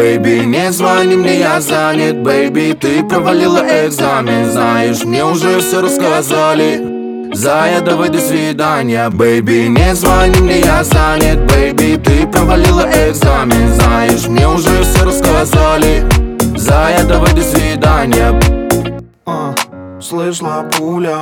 Бэйби, не звони мне, я занят. Бэйби, ты провалила экзамен. Знаешь, мне уже все рассказали. Зая, давай до свидания. Бэйби, не звони мне, я занят. Бэйби, ты провалила экзамен. Знаешь, мне уже все рассказали. Зая, давай до свидания. Слышала пуля,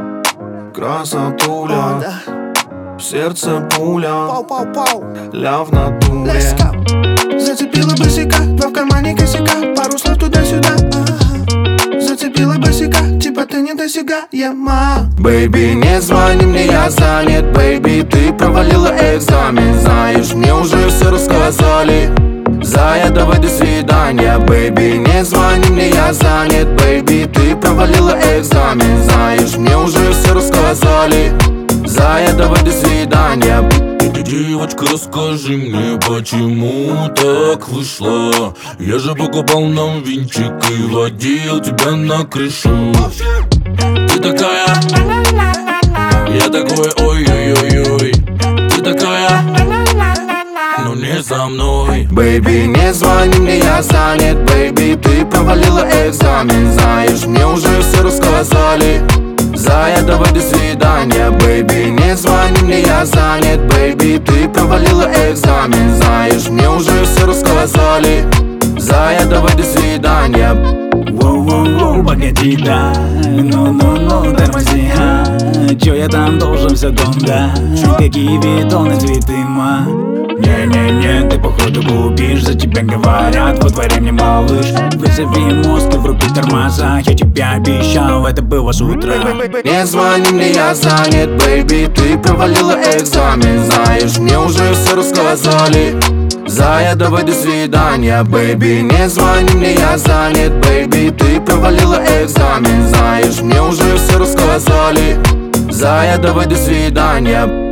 красотуля, в сердце пуля, ля в натуре. Зацепила босика, два в кармане косяка, пару слов туда-сюда. Зацепила босика, типа ты недосягаема. Бэйби, не звони мне, я занят. Бэйби, ты провалила экзамен. Знаешь, мне уже все рассказали. Зая, давай до свидания. Бэйби, не звони мне, я занят. Бэйби, ты провалила экзамен. Знаешь, мне уже все рассказали. Зая, давай до свидания. Девочка, скажи мне, почему так вышло? Я же покупал нам винчик и водил тебя на крышу. Ты такая, я такой, ой-ой-ой-ой. Ты такая, но не за мной. Бэйби, не звони мне, я занят. Бэйби, ты провалила экзамен. Знаешь, мне уже все рассказали. Зая, давай до свидания. Бэйби, не звони мне, я занят. Бэйби, ты провалила экзамен. Знаешь, мне уже все рассказали. Зая, давай до свидания. Воу-воу-воу, погоди, да. Ну-ну-ну, тормози, чё я там должен в секунда? Какие видоны, цветы, ма? Не-не-не, ты походу губишь, за тебя говорят, во дворе мне малыш. Вызови мозг, и вруби тормоза, я тебе обещал, это было с утра. Не звони мне, я занят. Бэйби, ты провалила экзамен. Знаешь, мне уже все рассказали. Зая, давай до свидания. Бэйби, не звони мне, я занят. Бэйби, ты провалила экзамен. Знаешь, мне уже все рассказали. Зая, давай до свидания.